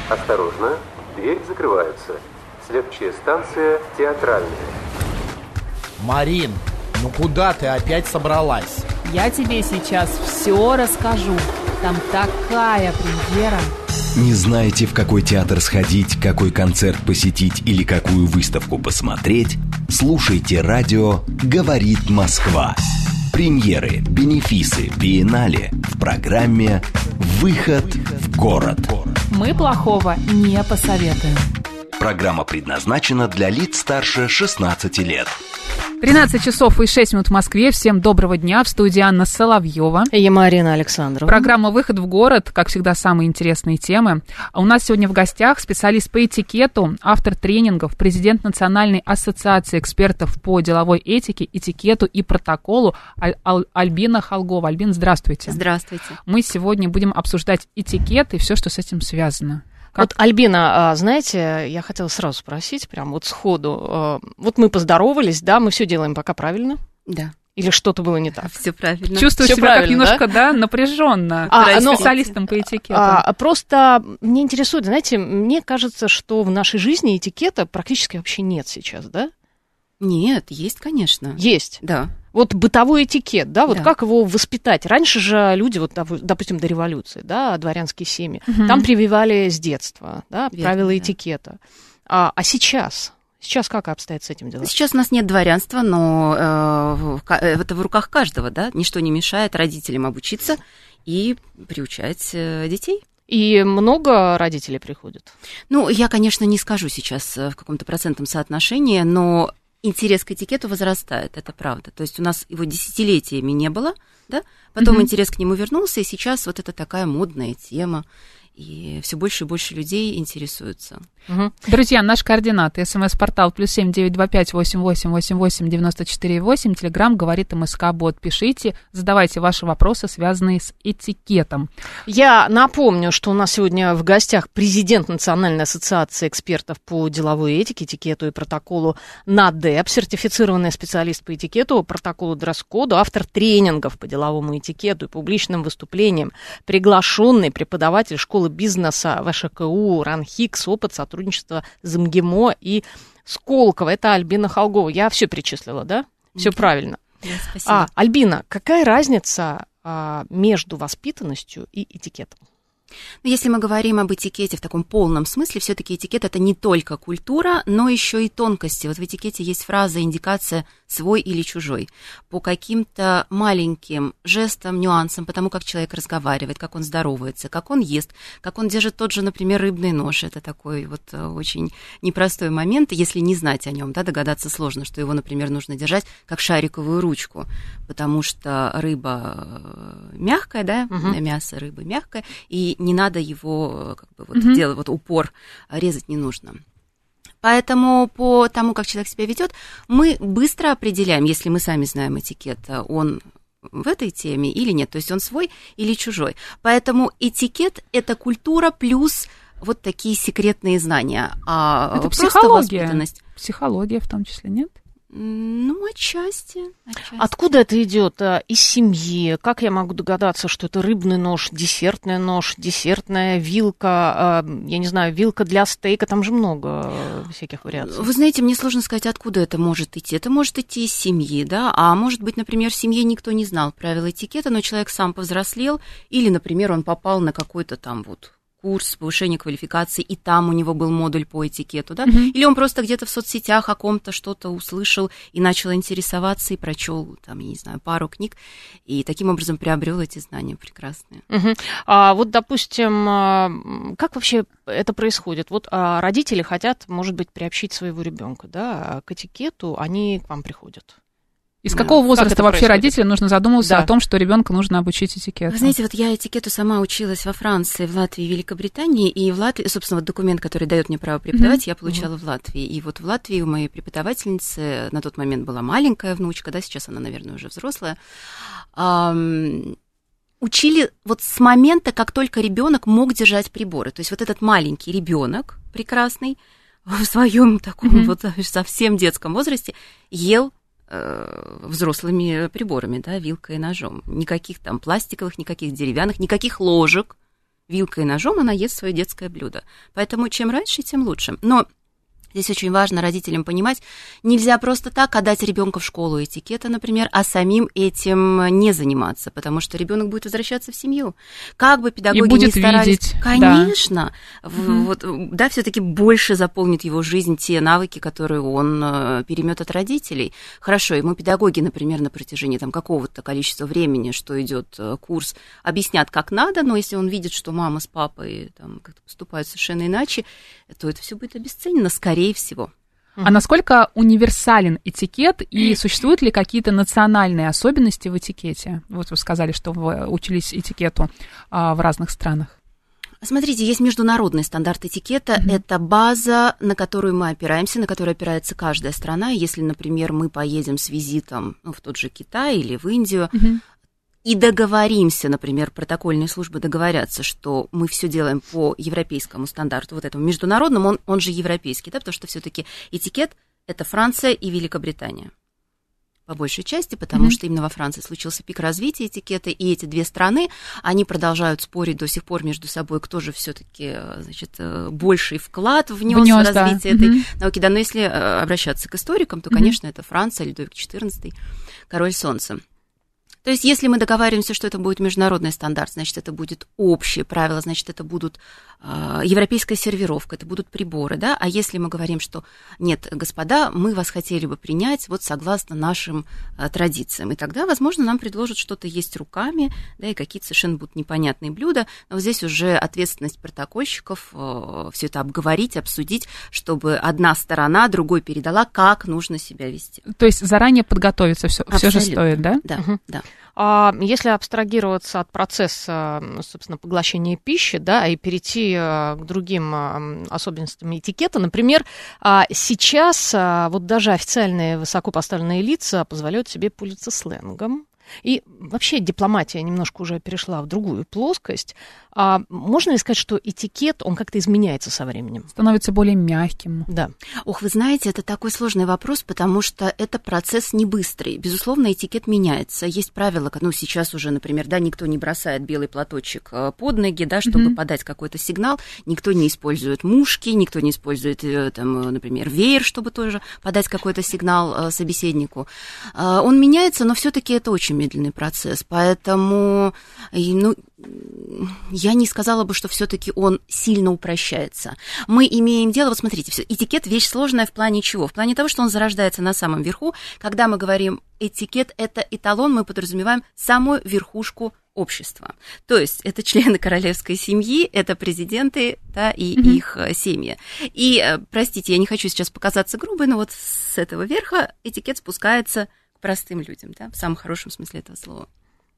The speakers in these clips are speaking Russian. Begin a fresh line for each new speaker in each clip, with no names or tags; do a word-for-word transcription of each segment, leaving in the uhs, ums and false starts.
Осторожно, дверь закрывается. Следующая станция театральная.
Марин, ну куда ты опять собралась?
Я тебе сейчас все расскажу. Там такая премьера.
Не знаете, в какой театр сходить, какой концерт посетить или какую выставку посмотреть? Слушайте радио «Говорит Москва». Премьеры, бенефисы, биеннале в программе «Выход в город».
Мы плохого не посоветуем.
Программа предназначена для лиц старше шестнадцати лет.
тринадцать часов и шесть минут в Москве. Всем доброго дня. В студии Анна Соловьева.
И Марина Александрова.
Программа «Выход в город». Как всегда, самые интересные темы. У нас сегодня в гостях специалист по этикету, автор тренингов, президент Национальной ассоциации экспертов по деловой этике, этикету и протоколу Аль- Аль- Альбина Холгова. Альбина, здравствуйте.
Здравствуйте.
Мы сегодня будем обсуждать этикет и все, что с этим связано.
Как? Вот, Альбина, знаете, я хотела сразу спросить, прям вот сходу. Вот мы поздоровались, да, мы все делаем пока правильно?
Да.
Или что-то было не так?
Все правильно.
Чувствую
Всё
себя как немножко,
да,
да напряженно.
А, но,
специалистом по этикету.
А, просто мне интересует, знаете, мне кажется, что в нашей жизни этикета практически вообще нет сейчас, да?
Нет, есть, конечно.
Есть?
Да.
Вот бытовой этикет, да, вот
да.
как его воспитать? Раньше же люди, вот, допустим, до революции, да, дворянские семьи,
угу.
там прививали с детства, да,
Верно,
правила
да.
этикета. А, а сейчас? Сейчас как обстоят с этим дела?
Сейчас у нас нет дворянства, но э, это в руках каждого, да, ничто не мешает родителям обучиться и приучать э, детей.
И много родителей приходят?
Ну, я, конечно, не скажу сейчас в каком-то процентном соотношении, но интерес к этикету возрастает, это правда. То есть у нас его десятилетиями не было, да? Потом mm-hmm. интерес к нему вернулся, и сейчас вот это такая модная тема, и все больше и больше людей интересуются.
Угу. Друзья, наши координаты. СМС-портал плюс семь девять два пять восемь восемь восемь восемь девяносто четыре восемь. Телеграм говорит МСК-бот. Пишите, задавайте ваши вопросы, связанные с этикетом.
Я напомню, что у нас сегодня в гостях президент Национальной ассоциации экспертов по деловой этике, этикету и протоколу НАДЭП, сертифицированный специалист по этикету, протоколу дресс-коду, автор тренингов по деловому этикету и публичным выступлениям, приглашенный преподаватель школы бизнеса ВШКУ РАНХИКС, опыт сотрудничества с МГИМО и Сколково. Это Альбина Холгова. Я все перечислила, да? Все да. правильно.
Да, спасибо.
А, Альбина, какая разница а, между воспитанностью и этикетом?
Но если мы говорим об этикете в таком полном смысле, все-таки этикет это не только культура, но еще и тонкости. Вот в этикете есть фраза, индикация свой или чужой. По каким-то маленьким жестам, нюансам, потому как человек разговаривает, как он здоровается, как он ест, как он держит тот же, например, рыбный нож. Это такой вот очень непростой момент. Если не знать о нем, да, догадаться сложно, что его, например, нужно держать как шариковую ручку, потому что рыба мягкая, да, угу. мясо рыбы мягкое, и не надо его, как бы, вот, uh-huh. делать, вот упор резать не нужно. Поэтому по тому, как человек себя ведет, мы быстро определяем, если мы сами знаем этикет, он в этой теме или нет, то есть он свой или чужой. Поэтому этикет – это культура плюс вот такие секретные знания. А
это
просто
психология.
Воспитанность.
Психология в том числе, нет?
Ну, отчасти, отчасти.
Откуда это идет? Из семьи? Как я могу догадаться, что это рыбный нож, десертный нож, десертная вилка, я не знаю, вилка для стейка, там же много всяких вариаций.
Вы знаете, мне сложно сказать, откуда это может идти. Это может идти из семьи, да, а может быть, например, в семье никто не знал правил этикета, но человек сам повзрослел, или, например, он попал на какой-то там вот курс повышения квалификации, и там у него был модуль по этикету, да, uh-huh. или он просто где-то в соцсетях о ком-то что-то услышал и начал интересоваться и прочел, там, я не знаю, пару книг, и таким образом приобрел эти знания прекрасные.
Uh-huh. А вот, допустим, как вообще это происходит? Вот родители хотят, может быть, приобщить своего ребенка, да, к этикету, они к вам приходят.
Из да. какого возраста вообще происходит? Родителям нужно задумываться да. о том, что ребенка нужно обучить этикету?
Вы знаете, вот я этикету сама училась во Франции, в Латвии, в Великобритании, и в Латвии, собственно, вот документ, который дает мне право преподавать, mm-hmm. я получала mm-hmm. в Латвии. И вот в Латвии у моей преподавательницы на тот момент была маленькая внучка, да, сейчас она, наверное, уже взрослая, эм, учили вот с момента, как только ребенок мог держать приборы. То есть вот этот маленький ребенок прекрасный в своем таком mm-hmm. вот совсем детском возрасте ел взрослыми приборами, да, вилкой и ножом. Никаких там пластиковых, никаких деревянных, никаких ложек. вилкой и ножом она ест свое детское блюдо. Поэтому чем раньше, тем лучше. Но здесь очень важно родителям понимать, нельзя просто так отдать ребенка в школу этикета, например, а самим этим не заниматься, потому что ребенок будет возвращаться в семью. Как бы педагоги ни старались,
видеть,
конечно,
да,
вот, да, все-таки больше заполнит его жизнь те навыки, которые он переймет от родителей. Хорошо, ему педагоги, например, на протяжении там какого-то количества времени, что идет курс, объяснят, как надо, но если он видит, что мама с папой там как-то поступают совершенно иначе, то это все будет обесценено, скорее всего.
А насколько универсален этикет и существуют ли какие-то национальные особенности в этикете? Вот вы сказали, что вы учились этикету а, в разных странах.
Смотрите, есть международный стандарт этикета. Mm-hmm. Это база, на которую мы опираемся, на которую опирается каждая страна. Если, например, мы поедем с визитом ну, в тот же Китай или в Индию, mm-hmm. и договоримся, например, протокольные службы договорятся, что мы все делаем по европейскому стандарту, вот этому международному, он, он же европейский, да, потому что все-таки этикет – это Франция и Великобритания. По большей части, потому mm-hmm. что именно во Франции случился пик развития этикета, и эти две страны, они продолжают спорить до сих пор между собой, кто же все-таки, значит, больший вклад внес, внес в развитие да. этой mm-hmm. науки. Да, но если обращаться к историкам, то, конечно, mm-hmm. это Франция, Людовик четырнадцатый, король солнца. То есть, если мы договариваемся, что это будет международный стандарт, значит, это будет общие правила, значит, это будут э, европейская сервировка, это будут приборы, да, а если мы говорим, что нет, господа, мы вас хотели бы принять вот согласно нашим э, традициям, и тогда, возможно, нам предложат что-то есть руками, да, и какие-то совершенно будут непонятные блюда, но здесь уже ответственность протокольщиков э, все это обговорить, обсудить, чтобы одна сторона другой передала, как нужно себя вести.
То есть заранее подготовиться все, все же стоит, да?
Да,
угу.
да.
Если абстрагироваться от процесса, собственно, поглощения пищи, да, и перейти к другим особенностям этикета, например, сейчас вот даже официальные высокопоставленные лица позволяют себе пользоваться сленгом. И вообще дипломатия немножко уже перешла в другую плоскость. А можно ли сказать, что этикет, он как-то изменяется со временем?
Становится более мягким.
Да.
Ох, вы знаете, это такой сложный вопрос, потому что это процесс не быстрый. Безусловно, этикет меняется. Есть правила, ну, сейчас уже, например, да, никто не бросает белый платочек под ноги, да, чтобы mm-hmm. подать какой-то сигнал. Никто не использует мушки, никто не использует, там, например, веер, чтобы тоже подать какой-то сигнал собеседнику. Он меняется, но все-таки это очень медленный процесс, поэтому, ну, я не сказала бы, что все-таки он сильно упрощается. Мы имеем дело, вот смотрите, этикет вещь сложная в плане чего? В плане того, что он зарождается на самом верху. Когда мы говорим этикет, это эталон, мы подразумеваем самую верхушку общества. То есть это члены королевской семьи, это президенты, да, и mm-hmm. их семьи. И, простите, я не хочу сейчас показаться грубой, но вот с этого верха этикет спускается к простым людям, да, в самом хорошем смысле этого слова.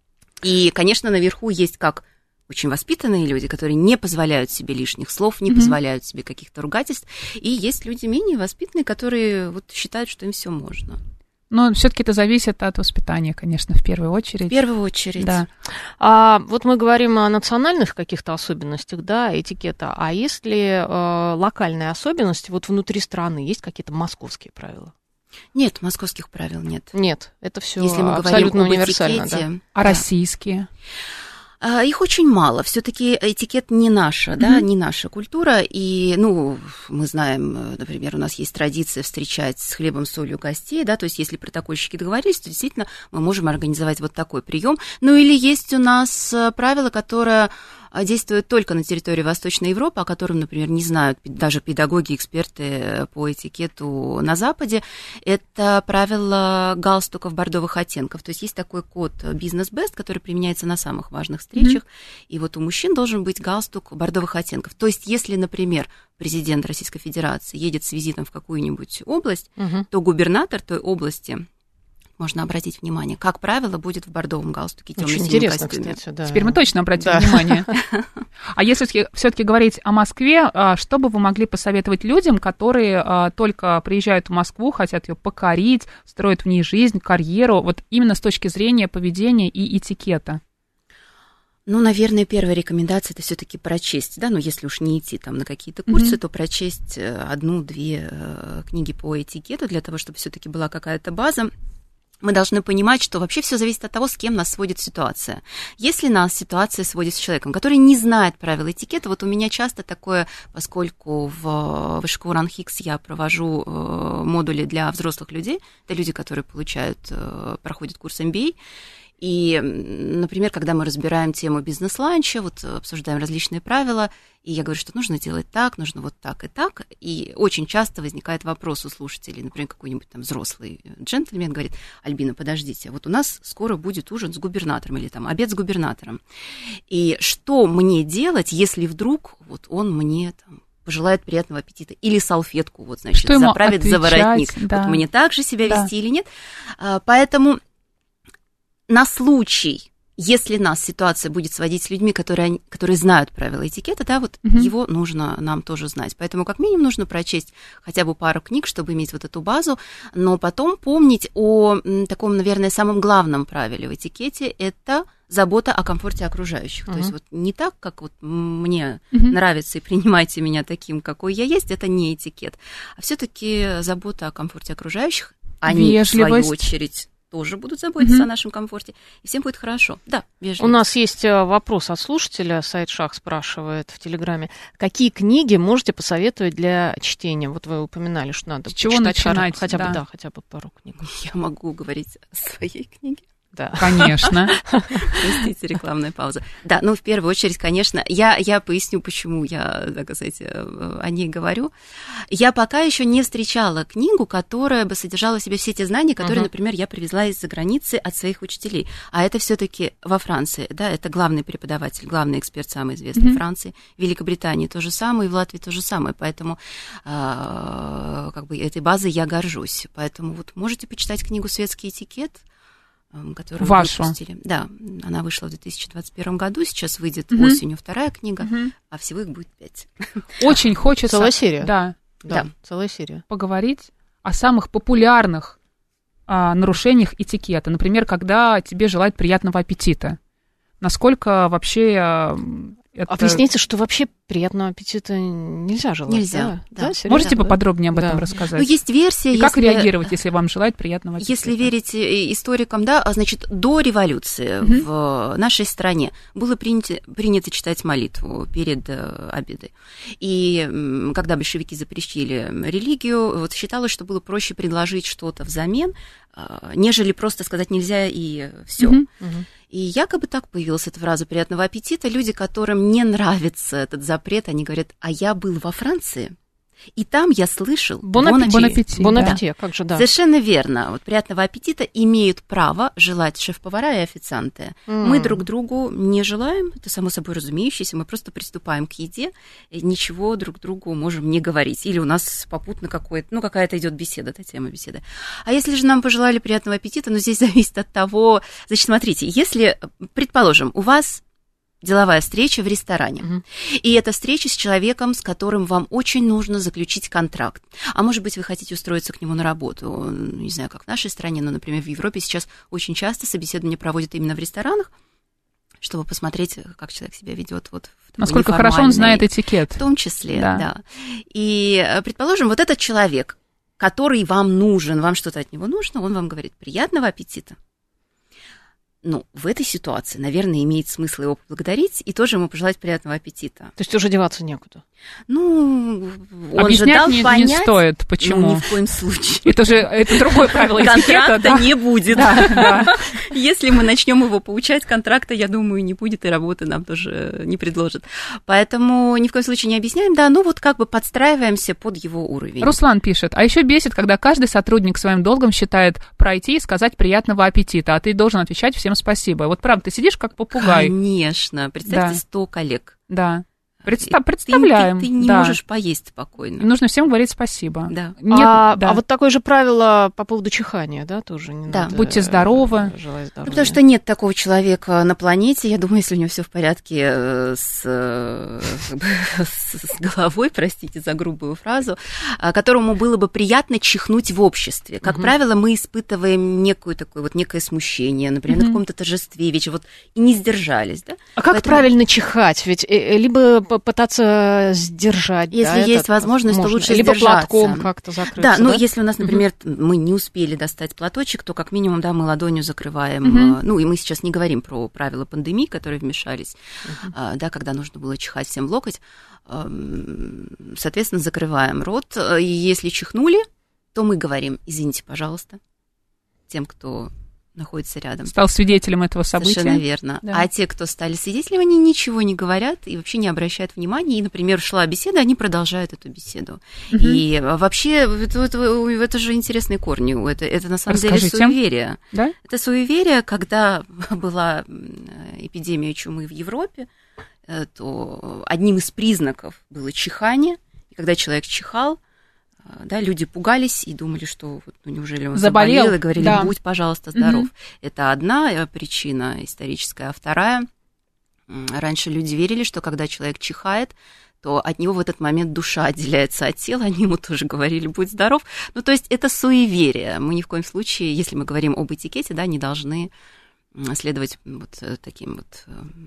И, конечно, наверху есть как очень воспитанные люди, которые не позволяют себе лишних слов, не mm-hmm. позволяют себе каких-то ругательств, и есть люди менее воспитанные, которые вот считают, что им все можно.
Но все-таки это зависит от воспитания, конечно, в первую очередь.
В первую очередь.
Да.
А, вот мы говорим о национальных каких-то особенностях, да, этикета. А есть ли э, локальные особенности вот внутри страны? Есть какие-то московские правила?
Нет, московских правил нет.
Нет, это все
абсолютно
абсолютно универсально.
Этикете,
да.
А российские?
Их очень мало. Все-таки этикет не наша, mm-hmm. да, не наша культура. И, ну, мы знаем, например, у нас есть традиция встречать с хлебом, солью гостей, да, то есть если протокольщики договорились, то действительно мы можем организовать вот такой прием. Ну, или есть у нас правило, которое действует только на территории Восточной Европы, о котором, например, не знают даже педагоги, эксперты по этикету на Западе. Это правило галстуков бордовых оттенков. То есть есть такой код Business Best, который применяется на самых важных встречах. Mm-hmm. И вот у мужчин должен быть галстук бордовых оттенков. То есть если, например, президент Российской Федерации едет с визитом в какую-нибудь область, mm-hmm. то губернатор той области, можно обратить внимание, как правило, будет в бордовом галстуке, темно-синем костюме.
Кстати, да.
Теперь мы точно обратим
да.
внимание. А если все-таки говорить о Москве, что бы вы могли посоветовать людям, которые только приезжают в Москву, хотят ее покорить, строят в ней жизнь, карьеру, вот именно с точки зрения поведения и этикета?
Ну, наверное, первая рекомендация – это все-таки прочесть, да, ну, если уж не идти там на какие-то курсы, mm-hmm. то прочесть одну-две книги по этикету для того, чтобы все-таки была какая-то база. мы должны понимать, что вообще все зависит от того, с кем нас сводит ситуация. Если нас ситуация сводит с человеком, который не знает правил этикета, вот у меня часто такое, поскольку в Вышку РАНХИКС я провожу модули для взрослых людей, это люди, которые получают, проходят курс эм би эй, и, например, когда мы разбираем тему бизнес-ланча, вот обсуждаем различные правила, и я говорю, что нужно делать так, нужно вот так и так, и очень часто возникает вопрос у слушателей, например, какой-нибудь там взрослый джентльмен говорит: Альбина, подождите, вот у нас скоро будет ужин с губернатором или там обед с губернатором, и что мне делать, если вдруг вот он мне там пожелает приятного аппетита, или салфетку, вот, значит, заправит за воротник, да. Вот мне так же себя да. вести или нет, поэтому на случай, если нас ситуация будет сводить с людьми, которые, которые знают правила этикета, да, вот угу. его нужно нам тоже знать. Поэтому как минимум нужно прочесть хотя бы пару книг, чтобы иметь вот эту базу, но потом помнить о таком, наверное, самом главном правиле в этикете – это забота о комфорте окружающих. Uh-huh. То есть вот не так, как вот мне uh-huh. нравится и принимайте меня таким, какой я есть, это не этикет, а все-таки забота о комфорте окружающих, они, Вежливость. в свою очередь, тоже будут заботиться mm-hmm. о нашем комфорте, и всем будет хорошо. Да, вежливо.
У нас есть вопрос от слушателя, Сайд Шах спрашивает в Телеграме, какие книги можете посоветовать для чтения? Вот вы упоминали, что надо
С чего начинать?
Хотя
да.
бы, да, хотя бы пару книг.
Я могу говорить о своей книге.
Да.
Конечно.
Простите, рекламная пауза. Да, ну, в первую очередь, конечно, я, я поясню, почему я, так сказать, о ней говорю. Я пока еще не встречала книгу, которая бы содержала в себе все те знания, которые, uh-huh. например, я привезла из-за границы от своих учителей. А это все-таки во Франции, да, это главный преподаватель, главный эксперт, самый известный uh-huh. в Франции, в Великобритании то же самое, и в Латвии то же самое. Поэтому э, как бы этой базой я горжусь. Поэтому вот можете почитать книгу «Светский этикет», которую
Вашу.
выпустили. Да, она вышла в две тысячи двадцать первом году, сейчас выйдет угу. осенью вторая книга, угу. а всего их будет пять.
Очень хочется...
Целая серия.
Да.
Да, да, целая серия.
Поговорить о самых популярных а, нарушениях этикета. Например, когда тебе желают приятного аппетита. Насколько вообще... А, это...
Объясните, что вообще приятного аппетита нельзя желать.
Нельзя,
да.
да.
Да,
Можете да. поподробнее об этом да. рассказать?
Ну, есть версия...
И
если...
как реагировать, если вам желают приятного аппетита?
Если верить историкам, да, значит, до революции mm-hmm. в нашей стране было принято, принято читать молитву перед обедом. И когда большевики запрещили религию, вот считалось, что было проще предложить что-то взамен, нежели просто сказать «нельзя» и все. Mm-hmm. Mm-hmm. И якобы так появилась эта фраза «приятного аппетита». Люди, которым не нравится этот запрет, они говорят: а я был во Франции, и там я слышал
«бон аппетит».
Бон аппетит, как же, да.
Совершенно верно. Вот приятного аппетита имеют право желать шеф-повара и официанты. Mm. Мы друг другу не желаем, это само собой разумеющееся, мы просто приступаем к еде, и ничего друг другу можем не говорить. Или у нас попутно какое-то, ну, какая-то идет беседа, та тема беседы. А если же нам пожелали приятного аппетита, ну, здесь зависит от того... Значит, смотрите, если, предположим, у вас... деловая встреча в ресторане. Uh-huh. И это встреча с человеком, с которым вам очень нужно заключить контракт. А может быть, вы хотите устроиться к нему на работу. Не знаю, как в нашей стране, но, например, в Европе сейчас очень часто собеседование проводят именно в ресторанах, чтобы посмотреть, как человек себя ведет. Вот в
насколько хорошо он знает этикет.
В том числе, да. да. И, предположим, вот этот человек, который вам нужен, вам что-то от него нужно, он вам говорит: приятного аппетита. Ну, в этой ситуации, наверное, имеет смысл его поблагодарить и тоже ему пожелать приятного аппетита.
То есть уже деваться некуда?
Ну, он
объяснять
же дал
не,
понять...
не стоит, почему?
Ну, ни в коем случае.
Это же это другое правило этикета.
Контракта не будет. Если мы начнем его поучать, контракта, я думаю, не будет, и работы нам тоже не предложат. Поэтому ни в коем случае не объясняем, да, ну вот как бы подстраиваемся под его уровень.
Руслан пишет: а еще бесит, когда каждый сотрудник своим долгом считает пройти и сказать приятного аппетита, а ты должен отвечать всем спасибо. Вот правда, ты сидишь как попугай.
Конечно. Представьте, сто да. коллег.
Да. Представ, представляем.
Ты, ты, ты не
да.
можешь поесть спокойно.
И нужно всем говорить спасибо.
Да.
Нет,
а,
да.
а вот такое же правило по поводу чихания, да, тоже не
да.
надо.
Будьте здоровы.
Желаю здоровья.
Ну, потому что нет такого человека на планете, я думаю, если у него все в порядке с, с головой, простите за грубую фразу, которому было бы приятно чихнуть в обществе. Как угу. правило, мы испытываем некую такое вот некое смущение, например, угу. на каком-то торжестве, вечер, вот и не сдержались, да?
А как
Поэтому...
правильно чихать? Ведь либо пытаться сдержать.
Если
да,
есть
этот,
возможность,
можно.
то лучше
Либо
сдержаться.
платком как-то закрыться.
Да, ну
да?
если у нас, например,
угу.
мы не успели достать платочек, то как минимум, да, мы ладонью закрываем.
Угу.
Ну и мы сейчас не говорим про правила пандемии, которые вмешались, угу. да, когда нужно было чихать всем в локоть. Соответственно, закрываем рот. И если чихнули, то мы говорим: извините, пожалуйста, тем, кто находится рядом.
Стал свидетелем этого события.
Совершенно верно.
Да.
А те, кто стали свидетелями, они ничего не говорят и вообще не обращают внимания. И, например, шла беседа, они продолжают эту беседу. Угу. И вообще, это, это, это же интересные корни. Это, это на самом
Расскажите.
деле суеверие.
Да?
Это суеверие, когда была эпидемия чумы в Европе, то одним из признаков было чихание. И когда человек чихал, да, люди пугались и думали, что ну, неужели он заболел, заболел и говорили: да. будь, пожалуйста, здоров. Угу. Это одна причина историческая. А вторая, раньше люди верили, что когда человек чихает, то от него в этот момент душа отделяется от тела, они ему тоже говорили: будь здоров. Ну, то есть это суеверие. Мы ни в коем случае, если мы говорим об этикете, да, не должны следовать вот таким вот...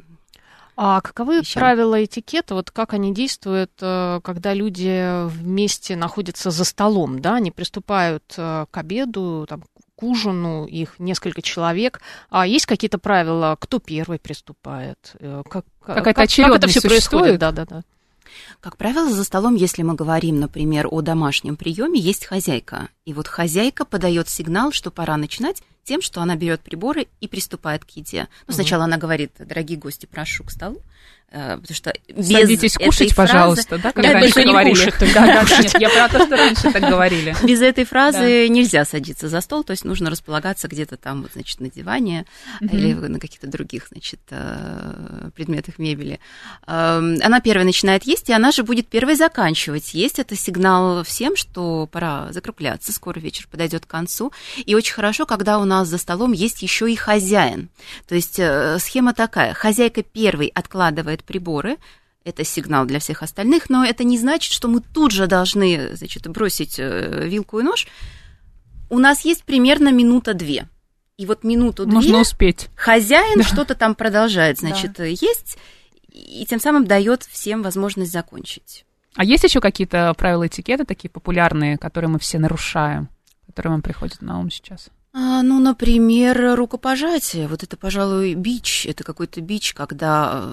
А каковы
вещам.
Правила этикета, вот как они действуют, когда люди вместе находятся за столом, да, они приступают к обеду, там, к ужину, их несколько человек, а есть какие-то правила, кто первый приступает? Как,
Какая-то
как,
очередность
как это все происходит? Да, да, да.
Как правило, за столом, если мы говорим, например, о домашнем приеме, есть хозяйка. И вот хозяйка подает сигнал, что пора начинать, тем, что она берет приборы и приступает к еде. Ну, сначала угу. она говорит: дорогие гости, прошу к столу. Потому что без
Садитесь кушать,
фразы...
пожалуйста, да, как
да,
раньше
не
говорили.
Кушать,
да, да, да, нет, я про то, что раньше так говорили.
Без этой фразы да. нельзя садиться за стол, то есть нужно располагаться где-то там, вот, значит, на диване угу. или на каких-то других, значит, предметах мебели. Она первой начинает есть, и она же будет первой заканчивать есть. Это сигнал всем, что пора закругляться, скоро вечер подойдет к концу. И очень хорошо, когда у нас за столом есть еще и хозяин. То есть схема такая: хозяйка первой откладывает приборы, это сигнал для всех остальных, но это не значит, что мы тут же должны, значит, бросить вилку и нож. У нас есть примерно минута-две. И вот минуту-две
нужно успеть.
Хозяин
да.
что-то там продолжает, значит,
да.
есть, и тем самым дает всем возможность закончить.
А есть еще какие-то правила этикета, такие популярные, которые мы все нарушаем, которые вам приходят на ум сейчас?
А, ну, например, рукопожатие. Вот это, пожалуй, бич. Это какой-то бич, когда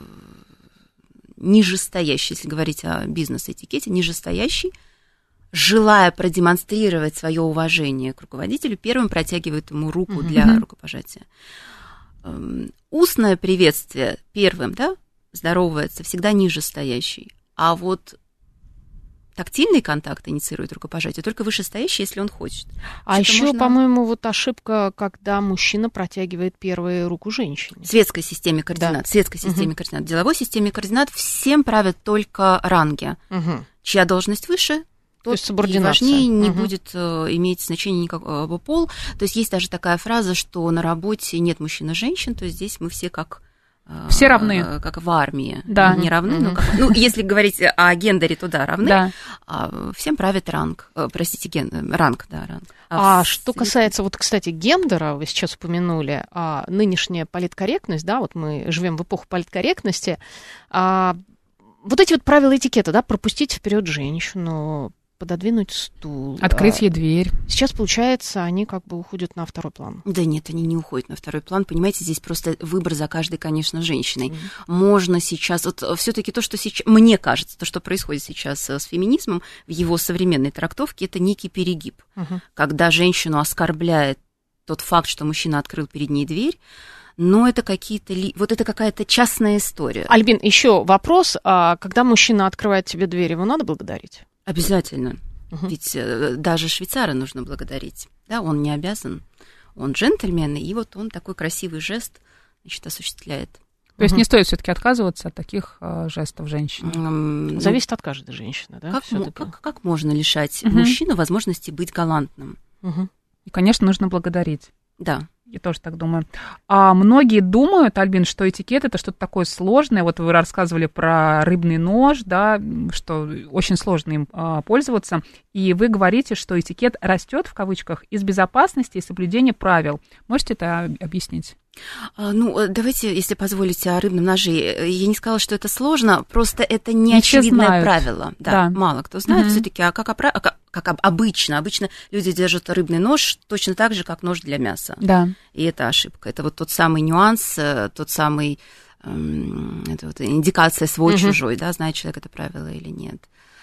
нижестоящий, если говорить о бизнес-этикете, нижестоящий, желая продемонстрировать свое уважение к руководителю, первым протягивает ему руку mm-hmm. для рукопожатия. Устное приветствие первым, да, здоровается всегда нижестоящий. А вот тактильный контакт инициирует рукопожатие только вышестоящий, если он хочет.
А еще, можно... по-моему, вот ошибка, когда мужчина протягивает первую руку женщине.
В светской системе координат. Да. В светской системе угу. координат. В деловой системе координат всем правят только ранги. Угу. Чья должность выше,
то есть субординация.
И важнее не
угу.
будет э, иметь значения никакого пол. То есть есть даже такая фраза, что на работе нет мужчин и женщин, то есть здесь мы все как...
Все равны.
Как в армии.
Да.
Не равны,
угу.
но как... Ну, если говорить о гендере, то да, равны.
Да.
А всем правит ранг. Простите, ген... ранг, да, ранг.
А, а
в...
что касается, вот, кстати, гендера, вы сейчас упомянули, а, нынешняя политкорректность, да, вот мы живем в эпоху политкорректности, а, вот эти вот правила этикета, да, пропустить вперед женщину, пододвинуть стул.
Открыть ей дверь.
Сейчас, получается, они как бы уходят на второй план.
Да нет, они не уходят на второй план. Понимаете, здесь просто выбор за каждой, конечно, женщиной. Mm-hmm. Можно сейчас... Вот все-таки то, что сейчас... Мне кажется, то, что происходит сейчас с феминизмом, в его современной трактовке, это некий перегиб. Mm-hmm. Когда женщину оскорбляет тот факт, что мужчина открыл перед ней дверь, но это какие-то... Вот это какая-то частная история.
Альбин, еще вопрос. А когда мужчина открывает тебе дверь, его надо благодарить?
Обязательно. Угу. Ведь э, даже швейцара нужно благодарить. Да, он не обязан. Он джентльмен, и вот он такой красивый жест, значит, осуществляет.
То угу. есть не стоит все-таки отказываться от таких э, жестов женщины?
Эм,
Зависит ну, от каждой женщины, да?
Как, м- как, как можно лишать угу. мужчину возможности быть галантным?
Угу. И, конечно, нужно благодарить.
Да.
Я тоже так думаю. А многие думают, Альбин, что этикет — это что-то такое сложное. Вот вы рассказывали про рыбный нож, да, что очень сложно им а, пользоваться. И вы говорите, что этикет растет, в кавычках, из безопасности и соблюдения правил. Можете это объяснить?
Ну, давайте, если позволите, о рыбном ноже. Я не сказала, что это сложно, просто это не очевидное правило. Да, да, мало кто знает угу. все-таки, а как, опра... как, как обычно. Обычно люди держат рыбный нож точно так же, как нож для мяса.
Да.
И это ошибка. Это вот тот самый нюанс, тот самый, это вот индикация свой-чужой, угу. да, знает человек это правило или нет.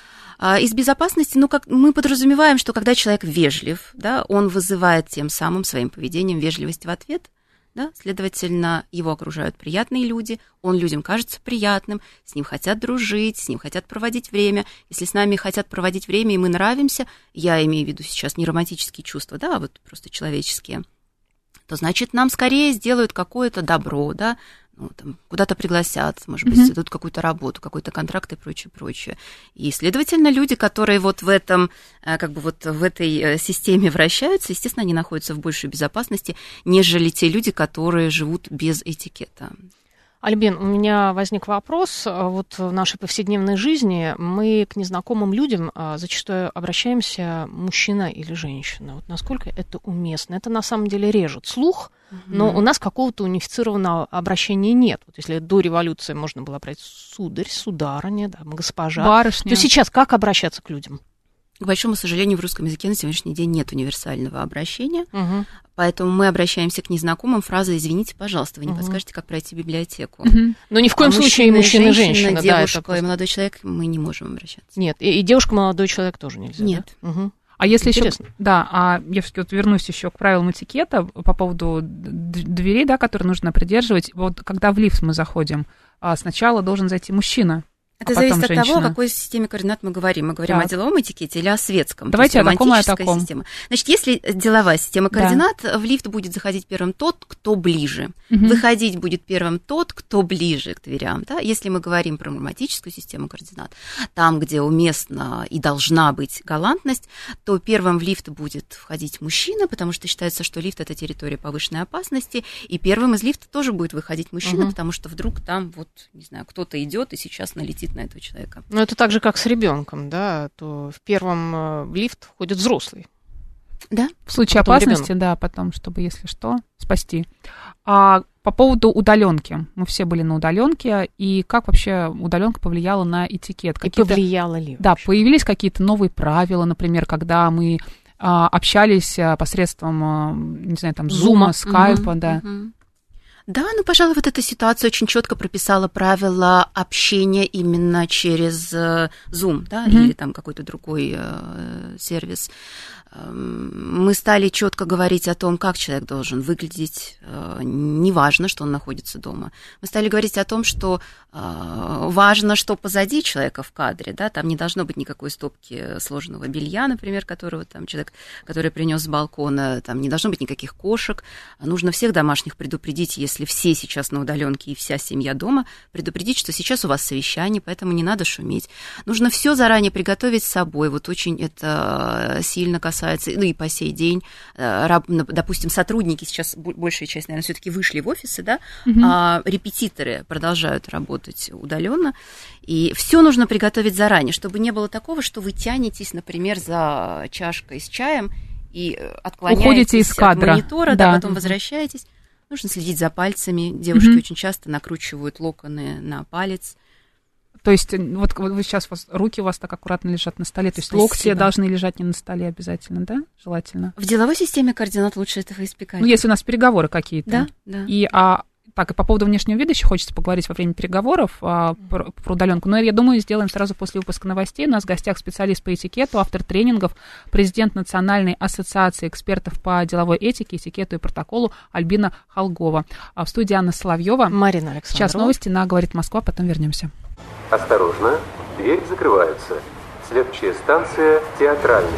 Из безопасности, ну, как мы подразумеваем, что когда человек вежлив, да, он вызывает тем самым своим поведением вежливость в ответ. Да? Следовательно, его окружают приятные люди, он людям кажется приятным, с ним хотят дружить, с ним хотят проводить время. Если с нами хотят проводить время, и мы нравимся, я имею в виду сейчас не романтические чувства, да, а вот просто человеческие, то, значит, нам скорее сделают какое-то добро, да, ну, там, куда-то пригласят, может быть, mm-hmm. идут какую-то работу, какой-то контракт и прочее, прочее. И, следовательно, люди, которые вот в этом, как бы вот в этой системе вращаются, естественно, они находятся в большей безопасности, нежели те люди, которые живут без этикета.
Альбин, у меня возник вопрос. Вот в нашей повседневной жизни мы к незнакомым людям зачастую обращаемся мужчина или женщина. Вот насколько это уместно? Это на самом деле режет слух, но у нас какого-то унифицированного обращения нет. Вот если до революции можно было брать сударь, сударыня, да, госпожа,
барышня,
то сейчас как обращаться к людям?
К большому сожалению, в русском языке на сегодняшний день нет универсального обращения,
угу.
поэтому мы обращаемся к незнакомым фразой «извините, пожалуйста, вы не угу. подскажете, как пройти в библиотеку».
Угу. Но ни в коем а случае мужчина и женщина,
девушка
да,
и молодой человек мы не можем обращаться.
Нет, и, и девушка, молодой человек тоже нельзя.
Нет.
Да? Угу.
А если еще, да, а я все-таки вот вернусь еще к правилам этикета по поводу дверей, да, которые нужно придерживать. Вот когда в лифт мы заходим, сначала должен зайти мужчина.
Это
а
зависит от
женщина.
того, о какой системе координат мы говорим. Мы говорим так. о деловом этикете или о светском.
Давайте о таком и о таком.
Система. Значит, если деловая система координат, да. в лифт будет заходить первым тот, кто ближе. Угу. Выходить будет первым тот, кто ближе к дверям. Да? Если мы говорим про норматическую систему координат, там, где уместна и должна быть галантность, то первым в лифт будет входить мужчина, потому что считается, что лифт – это территория повышенной опасности, и первым из лифта тоже будет выходить мужчина, угу. потому что вдруг там, вот, не знаю, кто-то идет и сейчас налетит на этого человека.
Ну, это так же, как с ребенком, да, то в первом в лифт входит взрослый.
Да.
В случае
потом
опасности,
ребенок.
Да, потом, чтобы, если что, спасти. А по поводу удаленки. Мы все были на удаленке, и как вообще удаленка повлияла на этикет?
И повлияла ли?
Да, вообще? Появились какие-то новые правила, например, когда мы а, общались посредством, а, не знаю, там, зума, скайпа, угу, да.
Угу. Да, ну, пожалуй, вот эта ситуация очень четко прописала правила общения именно через Zoom, да, mm-hmm. или там какой-то другой э, сервис. Мы стали четко говорить о том, как человек должен выглядеть, неважно, что он находится дома. Мы стали говорить о том, что важно, что позади человека в кадре, да, там не должно быть никакой стопки сложенного белья, например, которого там человек, который принес с балкона, там не должно быть никаких кошек. Нужно всех домашних предупредить, если все сейчас на удаленке и вся семья дома, предупредить, что сейчас у вас совещание, поэтому не надо шуметь. Нужно все заранее приготовить с собой. Вот очень это сильно касается, ну и по сей день, допустим, сотрудники сейчас, большая часть, наверное, все-таки вышли в офисы, да, угу. а репетиторы продолжают работать удаленно, и все нужно приготовить заранее, чтобы не было такого, что вы тянетесь, например, за чашкой с чаем и отклоняетесь
уходите из кадра.
От монитора,
да,
да, потом угу. возвращаетесь. Нужно следить за пальцами. Девушки угу. очень часто накручивают локоны на палец.
То есть вот вы сейчас, у вас, руки у вас так аккуратно лежат на столе, то есть
Спасибо.
Локти должны лежать не на столе обязательно, да, желательно?
В деловой системе координат лучше этого избегать.
Ну, если у нас переговоры какие-то.
Да, да.
И, а, так, и по поводу внешнего вида еще хочется поговорить во время переговоров а, про, про удаленку. Но я думаю, сделаем сразу после выпуска новостей. У нас в гостях специалист по этикету, автор тренингов, президент Национальной ассоциации экспертов по деловой этике, этикету и протоколу Альбина Холгова. А в студии Анна Соловьева.
Марина Александрова.
Сейчас новости на «Говорит Москва», потом вернемся.
Осторожно, двери закрываются. Следующая станция Театральная.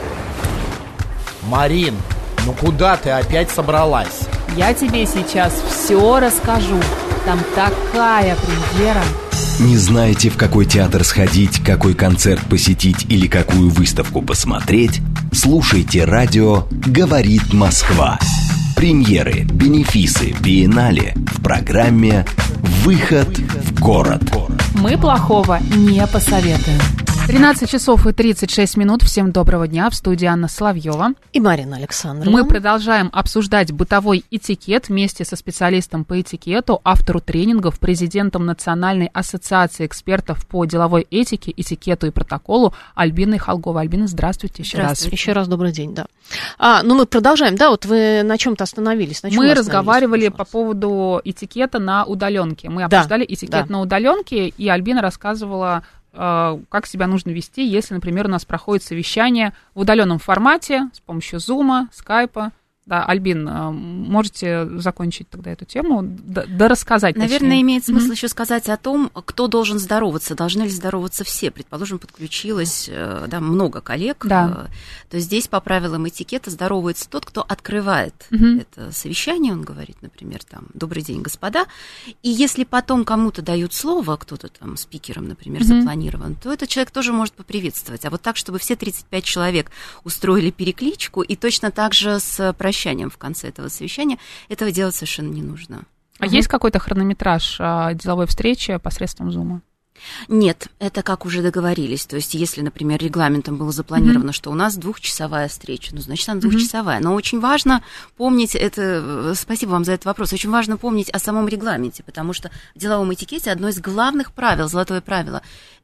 Марин, ну куда ты опять собралась?
Я тебе сейчас все расскажу. Там такая премьера.
Не знаете, в какой театр сходить, какой концерт посетить или какую выставку посмотреть? Слушайте радио «Говорит Москва». Премьеры, бенефисы, биеннале в программе «Выход в город».
Мы плохого не посоветуем.
тринадцать часов и тридцать шесть минут. Всем доброго дня. В студии Анна Соловьева.
И Марина Александровна.
Мы продолжаем обсуждать бытовой этикет вместе со специалистом по этикету, автору тренингов, президентом Национальной ассоциации экспертов по деловой этике, этикету и протоколу Альбиной Холговой. Альбина, здравствуйте еще
здравствуйте.
раз.
Еще раз добрый день, да. А, ну мы продолжаем, да, вот вы на чем-то остановились. На чем
мы разговаривали по поводу этикета на удаленке. Мы
да,
обсуждали этикет да. на удаленке, и Альбина рассказывала, как себя нужно вести, если, например, у нас проходит совещание в удаленном формате с помощью Zoom, Skype. Да, Альбин, можете закончить тогда эту тему, да, да рассказать.
Наверное,
точнее.
имеет смысл
mm-hmm.
еще сказать о том, кто должен здороваться, должны ли здороваться все. Предположим, подключилось да, много коллег,
да.
то здесь по правилам этикета здоровается тот, кто открывает
mm-hmm. это
совещание, он говорит, например, там, «Добрый день, господа», и если потом кому-то дают слово, кто-то там спикером, например, mm-hmm. запланирован, то этот человек тоже может поприветствовать. А вот так, чтобы все тридцать пять человек устроили перекличку, и точно так же с прощанием в конце этого совещания, этого делать совершенно не нужно.
А угу. есть какой-то хронометраж а, деловой встречи посредством Zoom?
Нет, это как уже договорились. То есть, если, например, регламентом было запланировано, mm-hmm. что у нас двухчасовая встреча, ну, значит, она двухчасовая. Mm-hmm. Но очень важно помнить это, спасибо вам за этот вопрос, очень важно помнить о самом регламенте, потому что в деловом этикете одно из главных правил, золотое правило,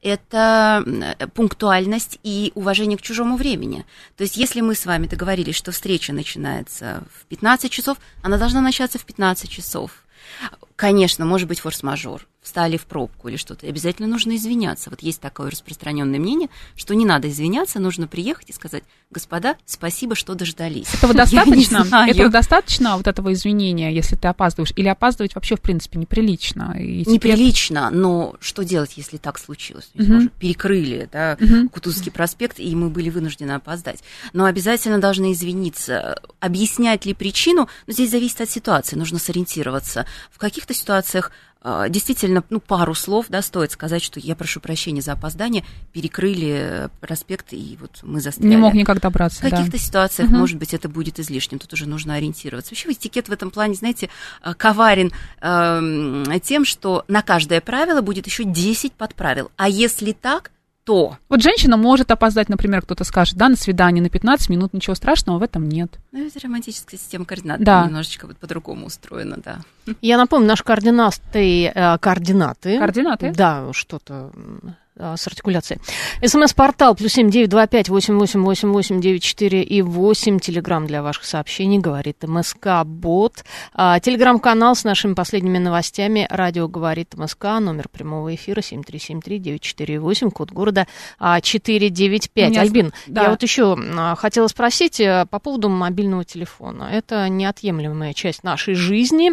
это пунктуальность и уважение к чужому времени. То есть, если мы с вами договорились, что встреча начинается в пятнадцать часов, она должна начаться в пятнадцать часов. Конечно, может быть форс-мажор, встали в пробку или что-то, и обязательно нужно извиняться. Вот есть такое распространенное мнение, что не надо извиняться, нужно приехать и сказать: господа, спасибо, что дождались.
Этого достаточно? Этого достаточно, вот этого извинения, если ты опаздываешь? Или опаздывать вообще, в принципе, неприлично? И теперь...
Неприлично, но что делать, если так случилось? Uh-huh. Может, перекрыли, да, uh-huh. Кутузовский проспект, и мы были вынуждены опоздать. Но обязательно должны извиниться. Объяснять ли причину? Но здесь зависит от ситуации, нужно сориентироваться. В каких-то ситуациях действительно, ну, пару слов, да, стоит сказать, что я прошу прощения за опоздание, перекрыли проспект, и вот мы застряли.
Не мог никак добраться,
В каких-то
да.
ситуациях,
угу.
может быть, это будет излишним, тут уже нужно ориентироваться. Вообще этикет в этом плане, знаете, коварен э, тем, что на каждое правило будет еще десять подправил, а если так, то...
Вот женщина может опоздать, например, кто-то скажет, да, на свидание на пятнадцать минут, ничего страшного в этом нет.
Ну, это романтическая система координат,
да.
немножечко вот по-другому устроена, да.
Я напомню, наши координаты, координаты.
Координаты?
Да, что-то с артикуляцией. СМС-портал плюс семь девять два пять восемь восемь восемь восемь девять четыре и восемь. Телеграм для ваших сообщений, говорит МСК-бот. Телеграм-канал с нашими последними новостями. Радио говорит МСК. Номер прямого эфира семь три семь три девять четыре восемь. Код города четыре девять пять. Меня... Альбин, да. я вот еще хотела спросить по поводу мобильного телефона. Это неотъемлемая часть нашей жизни.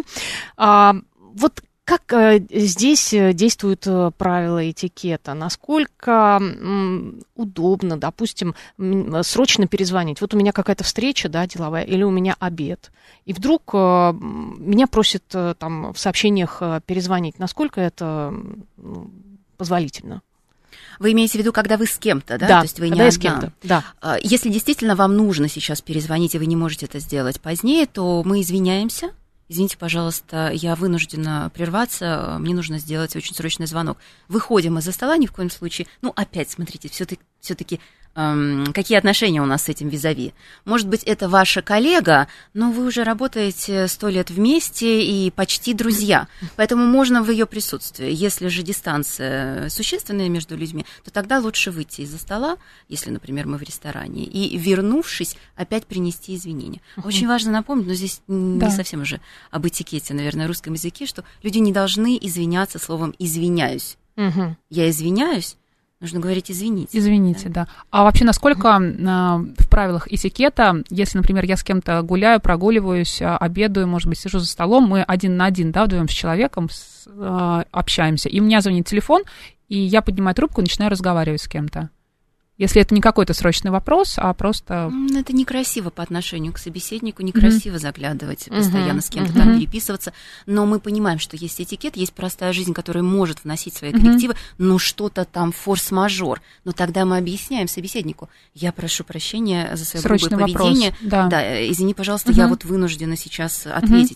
Вот как здесь действуют правила этикета? Насколько удобно, допустим, срочно перезвонить? Вот у меня какая-то встреча, да, деловая, или у меня обед, и вдруг меня просят там в сообщениях перезвонить. Насколько это позволительно?
Вы имеете в виду, когда вы с кем-то, да?
Да,
То есть вы
когда
не
я с
одна.
кем-то, да.
Если действительно вам нужно сейчас перезвонить, и вы не можете это сделать позднее, то мы извиняемся. Извините, пожалуйста, я вынуждена прерваться, мне нужно сделать очень срочный звонок. Выходим из-за стола, ни в коем случае. Ну, опять, смотрите, все-таки, все-таки эм, какие отношения у нас с этим визави? Может быть, это ваша коллега, но вы уже работаете сто лет вместе и почти друзья. Поэтому можно в ее присутствии. Если же дистанция существенная между людьми, то тогда лучше выйти из-за стола, если, например, мы в ресторане, и, вернувшись, опять принести извинения. Очень важно напомнить, но здесь не да. совсем уже об этикете, наверное, в русском языке, что люди не должны извиняться словом «извиняюсь». Угу. Я извиняюсь, нужно говорить «извините».
Извините, да. да. А вообще, насколько э, в правилах этикета, если, например, я с кем-то гуляю, прогуливаюсь, обедаю, может быть, сижу за столом, мы один на один, да, вдвоем с человеком с, э, общаемся, и у меня звонит телефон, и я поднимаю трубку и начинаю разговаривать с кем-то. Если это не какой-то срочный вопрос, а просто...
Это некрасиво по отношению к собеседнику, некрасиво mm-hmm. заглядывать, постоянно mm-hmm. с кем-то mm-hmm. там переписываться. Но мы понимаем, что есть этикет, есть простая жизнь, которая может вносить свои коррективы, mm-hmm. но что-то там форс-мажор. Но тогда мы объясняем собеседнику: я прошу прощения за свое грубое поведение.
Да.
да, извини, пожалуйста, mm-hmm. я вот вынуждена сейчас ответить. Mm-hmm.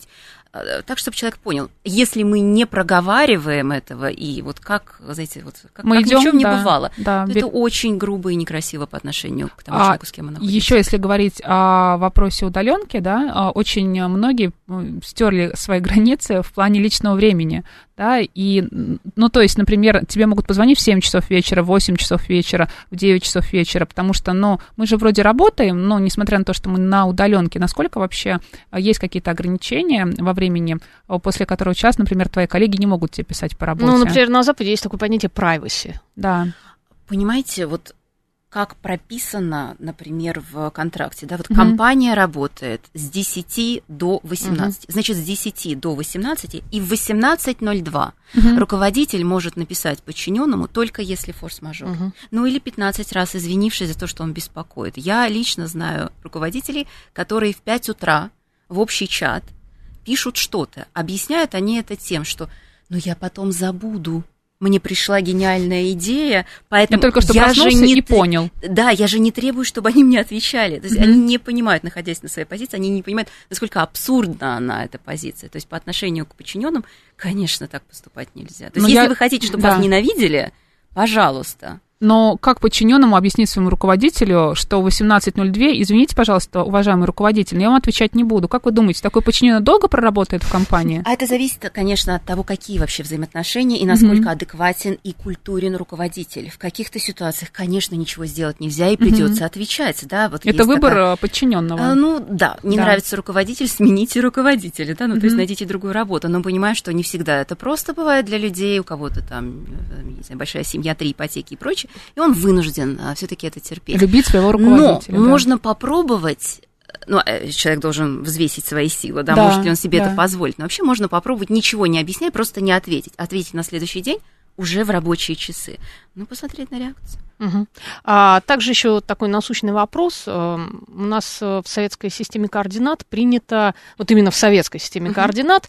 так, чтобы человек понял. Если мы не проговариваем этого, и вот как, знаете, вот как,
мы
как
идем,
ни в чем не
да,
бывало,
да,
то
бе...
это очень грубо и некрасиво по отношению к тому
а,
человеку, с кем мы находимся.
Еще если говорить о вопросе удаленки, да, очень многие стерли свои границы в плане личного времени. Да, и, ну, то есть, например, тебе могут позвонить в семь часов вечера, в восемь часов вечера, в девять часов вечера, потому что, ну, мы же вроде работаем, но, несмотря на то, что мы на удаленке, насколько вообще есть какие-то ограничения во времени, после которого час, например, твои коллеги не могут тебе писать по работе?
Ну, например, на Западе есть такое понятие privacy.
Да.
Понимаете, вот как прописано, например, в контракте, да, вот
Uh-huh.
компания работает с десяти до восемнадцати,
Uh-huh.
значит, с десяти до восемнадцати, и в восемнадцать ноль два
Uh-huh.
руководитель может написать подчиненному только если форс-мажор. Uh-huh. Ну, или пятнадцать раз извинившись за то, что он беспокоит. Я лично знаю руководителей, которые в пять утра в общий чат пишут что-то. Объясняют они это тем, что «ну, я потом забуду». Мне пришла гениальная идея, поэтому
я только что
я
проснулся
же не
и понял.
Да, я же не требую, чтобы они мне отвечали. То есть
Mm-hmm.
они не понимают, находясь на своей позиции, они не понимают, насколько абсурдна она, эта позиция. То есть по отношению к подчиненным, конечно, так поступать нельзя. То есть
Но
если
я...
вы хотите, чтобы
да.
вас ненавидели, пожалуйста.
Но как подчиненному объяснить своему руководителю, что в восемнадцать ноль два, извините, пожалуйста, уважаемый руководитель, я вам отвечать не буду. Как вы думаете, такой подчиненный долго проработает в компании?
А это зависит, конечно, от того, какие вообще взаимоотношения и насколько mm-hmm. адекватен и культурен руководитель. В каких-то ситуациях, конечно, ничего сделать нельзя и придется mm-hmm. отвечать. Да? Вот
это выбор
такая...
подчиненного.
А, ну да, не
да.
нравится руководитель, смените руководителя, да, ну mm-hmm. то есть найдите другую работу. Но понимаю, что не всегда это просто бывает для людей, у кого-то там, не знаю, большая семья, три ипотеки и прочее, и он вынужден все-таки это терпеть.
Любить своего руководителя.
Но
да.
можно попробовать, ну, человек должен взвесить свои силы, да,
да
может ли он себе
да.
это позволить. Но вообще можно попробовать ничего не объяснять, просто не ответить. Ответить на следующий день уже в рабочие часы. Ну, посмотреть на реакцию.
Угу. А также еще такой насущный вопрос. У нас в советской системе координат принято, вот именно в советской системе угу. координат,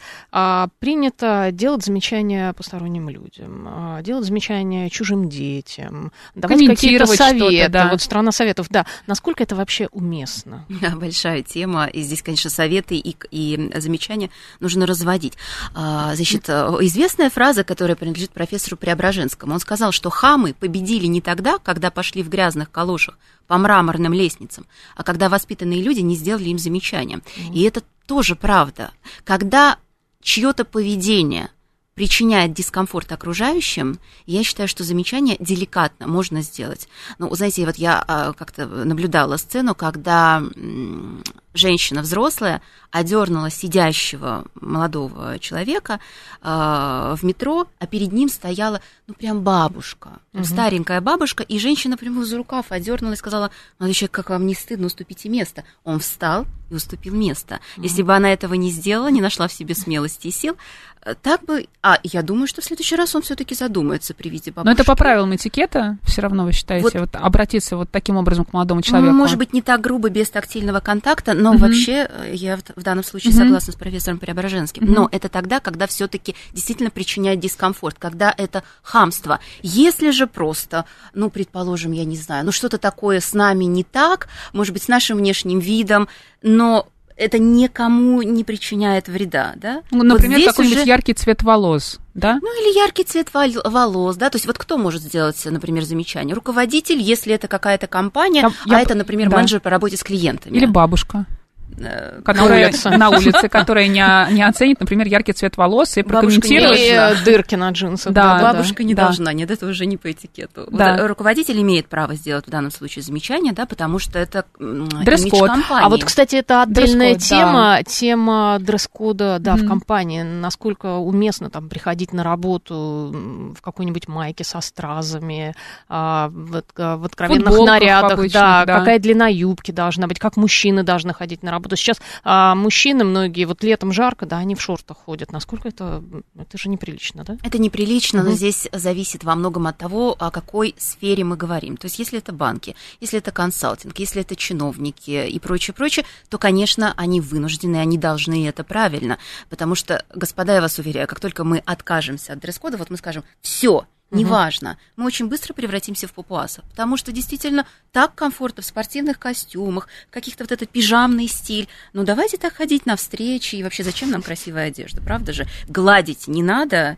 принято делать замечания посторонним людям, делать замечания чужим детям, давать какие-то советы. Да. Вот страна советов, да. Насколько это вообще уместно?
Да, большая тема. И здесь, конечно, советы и, и замечания нужно разводить. Значит, известная фраза, которая принадлежит профессору Преображенскому. Он сказал, что хамы победили не тогда, когда пошли в грязных калошах по мраморным лестницам, а когда воспитанные люди не сделали им замечания. Mm. И это тоже правда. Когда чье-то поведение причиняет дискомфорт окружающим, я считаю, что замечание деликатно можно сделать. Ну, знаете, вот я как-то наблюдала сцену, когда женщина взрослая одернула сидящего молодого человека э, в метро, а перед ним стояла, ну, прям бабушка, прям угу. старенькая бабушка, и женщина прямо за рукав одернула и сказала: молодой человек, как вам не стыдно, уступите место. Он встал и уступил место. Угу. Если бы она этого не сделала, не нашла в себе смелости и сил, так бы... А, я думаю, что в следующий раз он все-таки задумается при виде бабушки.
Но это по правилам этикета, все равно вы считаете, вот, вот обратиться вот таким образом к молодому человеку?
Ну, может быть, не так грубо, без тактильного контакта, но угу. вообще я в данном случае угу. согласна с профессором Преображенским. Угу. Но это тогда, когда все-таки действительно причиняет дискомфорт, когда это хамство. Если же просто, ну, предположим, я не знаю, ну, что-то такое с нами не так, может быть, с нашим внешним видом, но это никому не причиняет вреда, да?
Ну, например,
вот
какой-нибудь
уже...
яркий цвет волос, да?
Ну, или яркий цвет волос, да, то есть вот кто может сделать, например, замечание? Руководитель, если это какая-то компания, Там, а я... это, например, да. менеджер по работе с клиентами.
Или бабушка.
на
Которая,
улице,
на улице, которая не, не оценит, например, яркий цвет волос и прокомментирует.
Или дырки на джинсах.
Да,
да,
бабушка
да.
не
да.
должна, нет, это уже не по этикету.
Да.
Вот, руководитель имеет право сделать в данном случае замечание, да, потому что это
дресс-код.
компании.
А вот, кстати, это отдельная
дресс-код,
тема,
да.
тема дресс-кода, да, mm-hmm. в компании. Насколько уместно там приходить на работу в какой-нибудь майке со стразами, в, в откровенных
футболках
нарядах,
обычных,
да,
да,
какая длина юбки должна быть, как мужчины должны ходить на работу. Сейчас а мужчины многие, вот летом жарко, да, они в шортах ходят. Насколько это, это же неприлично, да?
Это неприлично,
угу.
но здесь зависит во многом от того, о какой сфере мы говорим. То есть если это банки, если это консалтинг, если это чиновники и прочее, прочее, то, конечно, они вынуждены, они должны, и это правильно. Потому что, господа, я вас уверяю, как только мы откажемся от дресс-кода, вот мы скажем: все, неважно, мы очень быстро превратимся в папуасов, потому что действительно так комфортно в спортивных костюмах, в каких-то вот этот пижамный стиль. Ну, давайте так ходить на встречи, и вообще зачем нам красивая одежда, правда же? Гладить не надо.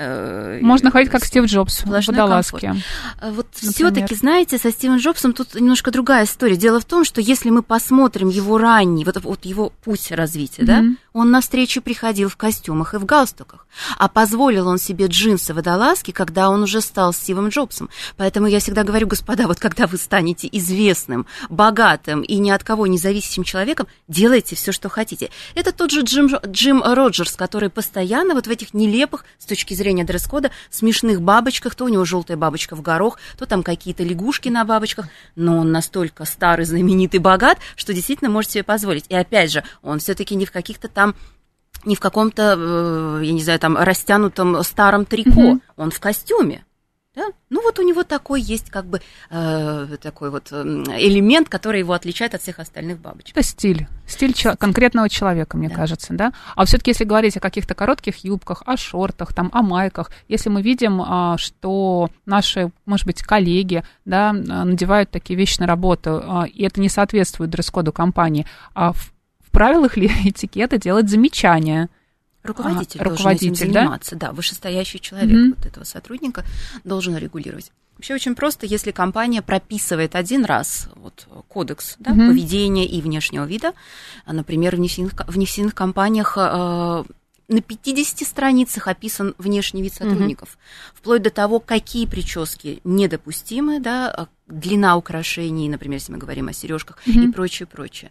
Можно ходить как Стив Джобс в водолазке.
Вот все-таки, знаете, со Стивом Джобсом тут немножко другая история. Дело в том, что если мы посмотрим его ранний, вот, вот его путь развития, mm-hmm. да, он на встречу приходил в костюмах и в галстуках, а позволил он себе джинсы, водолазки, когда он уже стал Стивом Джобсом. Поэтому я всегда говорю, господа, вот когда вы станете известным, богатым и ни от кого не зависящим человеком, делайте все, что хотите. Это тот же Джим, Джим Роджерс, который постоянно вот в этих нелепых, с точки зрения дресс-кода, смешных бабочках, то у него желтая бабочка в горох, то там какие-то лягушки на бабочках, но он настолько старый, знаменитый, богат, что действительно может себе позволить. И опять же, он все-таки не в каких-то там, не в каком-то, я не знаю, там, растянутом старом трико, mm-hmm. он в костюме. Да? Ну вот у него такой есть как бы э, такой вот элемент, который его отличает от всех остальных бабочек.
Это стиль, стиль чел- конкретного человека, мне да. кажется, да. А все-таки если говорить о каких-то коротких юбках, о шортах, там, о майках, если мы видим, а, что наши, может быть, коллеги, да, надевают такие вещи на работу, а, и это не соответствует дресс-коду компании, а в, в правилах ли этикета делать замечания?
Руководитель,
а,
должен
руководитель,
этим заниматься, да, да, вышестоящий человек mm-hmm. вот этого сотрудника должен регулировать. Вообще очень просто, если компания прописывает один раз вот, кодекс да, mm-hmm. поведения и внешнего вида, например, в нефтяных, в нефтяных компаниях э, на пятидесяти страницах описан внешний вид сотрудников, mm-hmm. вплоть до того, какие прически недопустимы, да, длина украшений, например, если мы говорим о сережках mm-hmm. и прочее, прочее.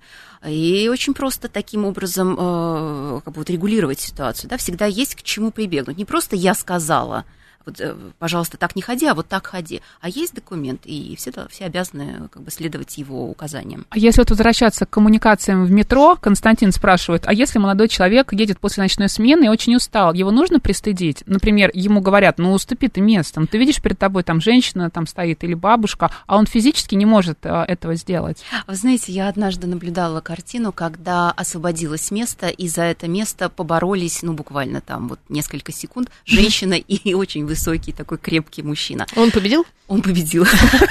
И очень просто таким образом э, как бы вот регулировать ситуацию. Да? Всегда есть к чему прибегнуть. Не просто я сказала, вот, пожалуйста, так не ходи, а вот так ходи. А есть документ, и все, все обязаны как бы следовать его указаниям.
А если вот возвращаться к коммуникациям в метро, Константин спрашивает, а если молодой человек едет после ночной смены и очень устал, его нужно пристыдить? Например, ему говорят, ну, уступи ты местом, ты видишь, перед тобой там женщина там стоит или бабушка, а он физически не может а, этого сделать.
Вы знаете, я однажды наблюдала картину, когда освободилось место, и за это место поборолись, ну, буквально там вот несколько секунд, женщина и очень высокий такой крепкий мужчина.
Он победил?
Он победил.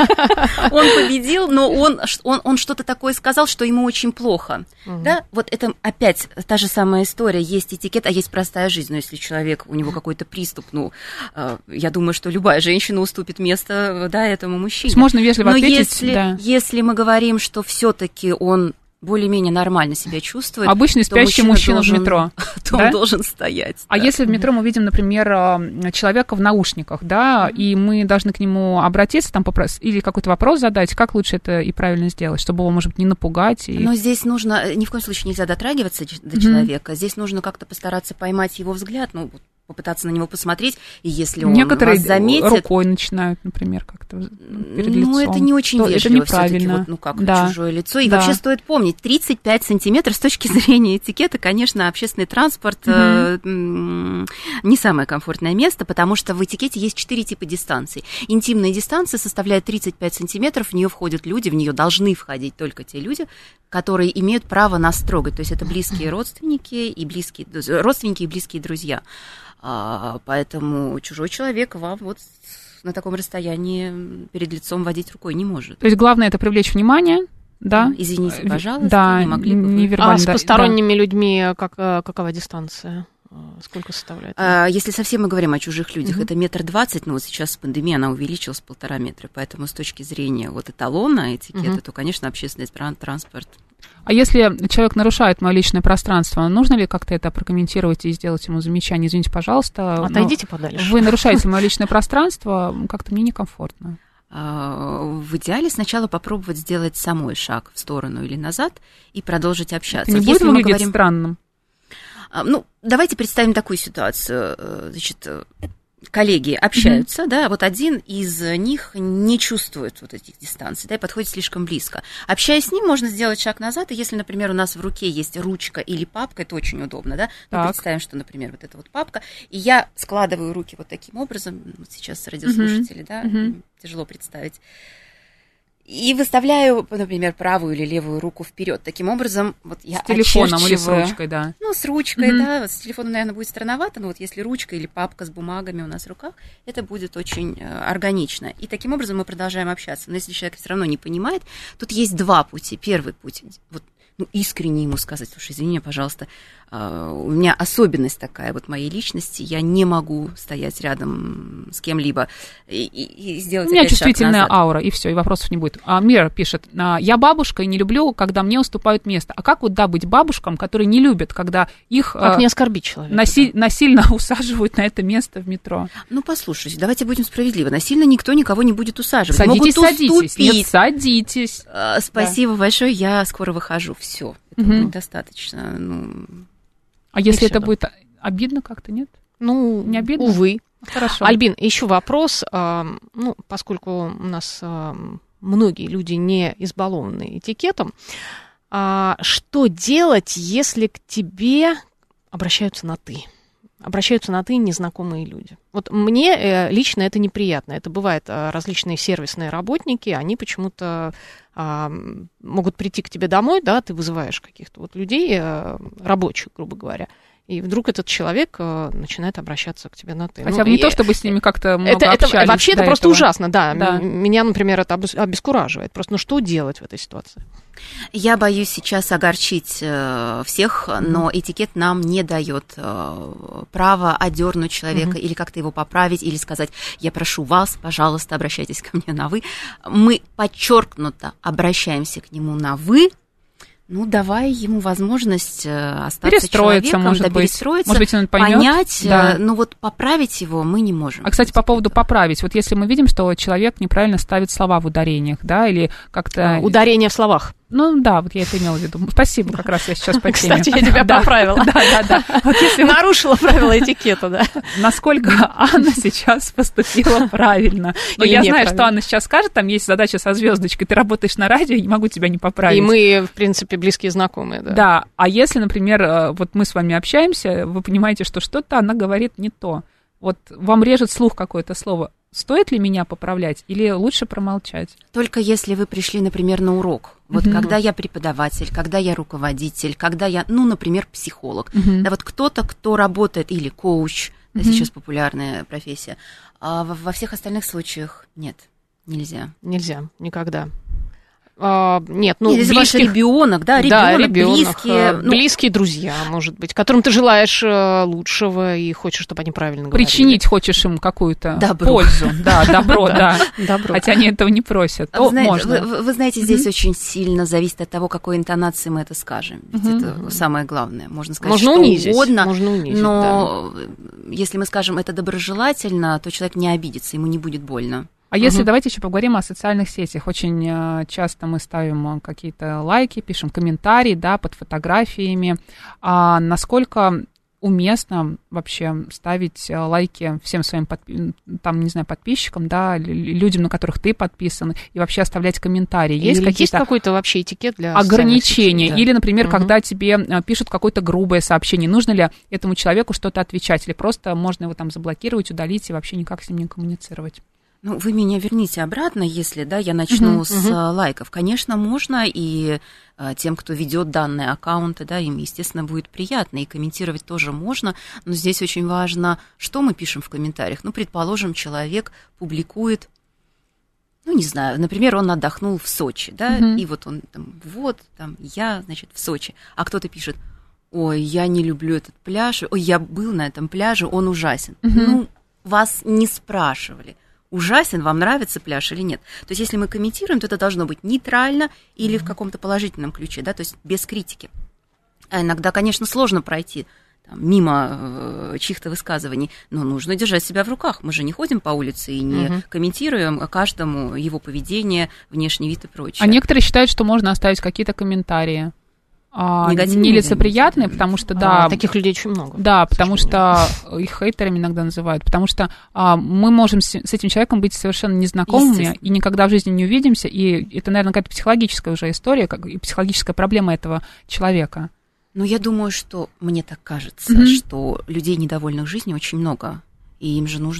Он победил, но он, он, он что-то такое сказал, что ему очень плохо. Угу. Да? Вот это опять та же самая история. Есть этикет, а есть простая жизнь. Но если человек, у него какой-то приступ, ну, я думаю, что любая женщина уступит место, да, этому мужчине.
Можно вежливо
но
ответить,
если,
да.
если мы говорим, что все-таки он более-менее нормально себя чувствует.
Обычный спящий мужчина, мужчина должен, в метро.
То да? он должен стоять.
А да. если в метро мы видим, например, человека в наушниках, да, mm-hmm. и мы должны к нему обратиться, там, попрос... или какой-то вопрос задать, как лучше это и правильно сделать, чтобы его, может быть, не напугать? И...
Но здесь нужно, ни в коем случае нельзя дотрагиваться до mm-hmm. человека, здесь нужно как-то постараться поймать его взгляд, ну, попытаться на него посмотреть, и если он
Некоторые
вас заметит...
рукой начинают, например, как-то перед лицом.
Ну, это не очень вежливо все-таки, вот, ну, как
да.
чужое лицо. И
да.
вообще стоит помнить, тридцать пять сантиметров с точки зрения этикета, конечно, общественный транспорт mm-hmm. э, не самое комфортное место, потому что в этикете есть четыре типа дистанций. Интимная дистанция составляет тридцать пять сантиметров, в нее входят люди, в нее должны входить только те люди, которые имеют право нас трогать. То есть это близкие родственники и близкие, родственники и близкие друзья. А, поэтому чужой человек вам вот на таком расстоянии перед лицом водить рукой не может.
То есть главное это привлечь внимание, да?
Извините, пожалуйста,
да,
не могли бы вы...
А с посторонними да. людьми как, какова дистанция? Сколько составляет?
А, если совсем мы говорим о чужих людях, угу. это метр двадцать, но вот сейчас с пандемией она увеличилась в полтора метра, поэтому с точки зрения вот эталона этикета, угу. то, конечно, общественный транспорт.
А если человек нарушает мое личное пространство, нужно ли как-то это прокомментировать и сделать ему замечание? Извините, пожалуйста.
Отойдите подальше.
Вы нарушаете мое личное пространство, как-то мне некомфортно.
В идеале сначала попробовать сделать самой шаг в сторону или назад и продолжить общаться.
Это не будет выглядеть говорим... странным?
Ну, давайте представим такую ситуацию. Значит, коллеги общаются, mm-hmm. да, вот один из них не чувствует вот этих дистанций, да, и подходит слишком близко. Общаясь с ним, можно сделать шаг назад, и если, например, у нас в руке есть ручка или папка, это очень удобно, да, мы представим, что, например, вот эта вот папка, и я складываю руки вот таким образом, вот сейчас радиослушатели, mm-hmm. да, mm-hmm. тяжело представить, И выставляю, например, правую или левую руку вперед. Таким образом, вот я
с телефоном или с
очерчиваю.
ручкой, да.
Ну, с ручкой,
Мгм.
да. Вот с телефоном, наверное, будет странновато, но вот если ручка или папка с бумагами у нас в руках, это будет очень э, органично. И таким образом мы продолжаем общаться. Но если человек все равно не понимает, тут есть два пути. Первый путь, вот, ну, искренне ему сказать: слушай, извини, пожалуйста, э, у меня особенность такая вот моей личности, я не могу стоять рядом с кем-либо и, и, и сделать
У меня
опять шаг
чувствительная
назад.
аура, и все, и вопросов не будет. А, Мира пишет: а, я бабушка и не люблю, когда мне уступают место. А как вот, да, быть бабушкам, которые не любят, когда их
Как
а,
не оскорбить человека?
наси- насильно усаживают на это место в метро?
Ну, послушайте, давайте будем справедливы. Насильно никто никого не будет усаживать.
Садитесь,
Могут
садитесь.
уступить.
Нет, садитесь.
А, Спасибо большое, я скоро выхожу. Все, это
Мгм.
будет достаточно. Ну,
А если
всё,
это
да.
будет обидно как-то, нет?
Ну,
Не обидно?
увы.
Хорошо.
Альбин, еще вопрос. а, Ну, поскольку у нас а, многие люди не избалованы этикетом, а, что делать, если к тебе обращаются на «ты»? Обращаются на «ты» незнакомые люди. Вот мне э, лично это неприятно. Это бывает а, различные сервисные работники, они почему-то а, могут прийти к тебе домой, да, ты вызываешь каких-то вот людей, э, рабочих, грубо говоря, и вдруг этот человек э, начинает обращаться к тебе на «ты».
Хотя
Ну,
бы не
и-
то, чтобы с ними как-то много
это, это
общались
вообще это
до
просто
этого.
ужасно, да.
Да.
М- Меня, например, это обес- обескураживает. Просто, ну что делать в этой ситуации?
я боюсь сейчас огорчить э, всех, но этикет нам не дает э, права одернуть человека или как-то его поправить, или сказать: я прошу вас, пожалуйста, обращайтесь ко мне на «вы». Мы подчеркнуто обращаемся к нему на «вы», ну, давая ему возможность э, остаться
Перестроиться,
человеком,
может
да,
быть.
перестроиться,
Может быть, он поймет.
понять,
Да.
э, ну вот поправить его мы не можем.
А, кстати, по поводу
Это-
поправить. Вот если мы видим, что человек неправильно ставит слова в ударениях, да, или как-то...
Ударение в словах.
Ну, да, вот я это имела в виду. Спасибо, как раз я сейчас по теме.
Кстати, я тебя
Да.
поправила.
Да, да, да. Вот если мы-
Нарушила правила этикета, да.
насколько Анна сейчас поступила правильно. Но
Или
я знаю,
неправильно.
что Анна сейчас скажет, там есть задача со звездочкой, ты работаешь на радио, я не могу тебя не поправить.
И мы, в принципе, близкие знакомые, да.
Да, а если, например, э, вот мы с вами общаемся, вы понимаете, что что-то она говорит не то, вот вам режет слух какое-то слово, стоит ли меня поправлять или лучше промолчать?
Только если вы пришли, например, на урок. Вот
Мгм.
когда я преподаватель, когда я руководитель, когда я, ну, например, психолог.
Мгм.
Да вот кто-то, кто работает, или коуч, да,
Мгм.
сейчас популярная профессия, а во, во всех остальных случаях нет, нельзя.
Нельзя, никогда. А, нет, ну,
Или ваш
близких...
ребенок, да,
Да,
ребенок,
ребенок,
близкие.
э,
ну,
близкие друзья, может быть, которым ты желаешь э, лучшего и хочешь, чтобы они правильно говорили.
Причинить хочешь им какую-то
Добро.
пользу. Да, добро, да.
Добро.
Хотя они этого не просят.
а
То
вы, знаете,
можно.
вы- вы- вы знаете, здесь очень сильно зависит от того, какой интонации мы это скажем. Ведь
Мгм.
это самое главное. Можно сказать
Можно
что
унизить,
угодно,
можно унизить,
но если мы скажем это доброжелательно, то человек не обидится, ему не будет больно.
А если
Мгм.
давайте еще поговорим о социальных сетях. Очень э, часто мы ставим э, какие-то лайки, пишем комментарии, да, под фотографиями. А насколько уместно вообще ставить э, лайки всем своим подпи- там, не знаю, подписчикам, да, л- людям, на которых ты подписан, и вообще оставлять комментарии? Есть
Или есть
какие-то
какой-то вообще этикет для социальных
ограничения?
сетей? Да.
Или, например,
Мгм.
когда тебе э, пишут какое-то грубое сообщение, нужно ли этому человеку что-то отвечать? Или просто можно его там заблокировать, удалить и вообще никак с ним не коммуницировать?
Ну, вы меня верните обратно, если, да, я начну
Мгм,
с
мгм.
а, лайков. Конечно, можно, и а, тем, кто ведет данные аккаунты, да, им, естественно, будет приятно, и комментировать тоже можно, но здесь очень важно, что мы пишем в комментариях. Ну, предположим, человек публикует, ну, не знаю, например, он отдохнул в Сочи, да,
Мгм.
и вот он там, вот, там, я, значит, в Сочи, а кто-то пишет: ой, я не люблю этот пляж, ой, я был на этом пляже, он ужасен.
Мгм.
Ну, вас не спрашивали, ужасен, вам нравится пляж или нет. То есть, если мы комментируем, то это должно быть нейтрально или в каком-то положительном ключе, да, то есть без критики. А иногда, конечно, сложно пройти там, мимо э, чьих-то высказываний, но нужно держать себя в руках. Мы же не ходим по улице и не
Мгм.
комментируем каждому его поведение, внешний вид и прочее.
А некоторые считают, что можно оставить какие-то комментарии а,
Негативные,
нелицеприятные,
да,
потому что,
А,
да,
таких людей очень много.
да,
к
потому
сожалению.
что их хейтерами иногда называют, потому что а, мы можем с, с этим человеком быть совершенно незнакомыми
Естественно.
и никогда в жизни не увидимся, и это, наверное, какая-то психологическая уже история, как, и психологическая проблема этого человека.
Но я думаю, что, мне так кажется,
Мгм.
что людей, недовольных жизнью, очень много, и им же нужно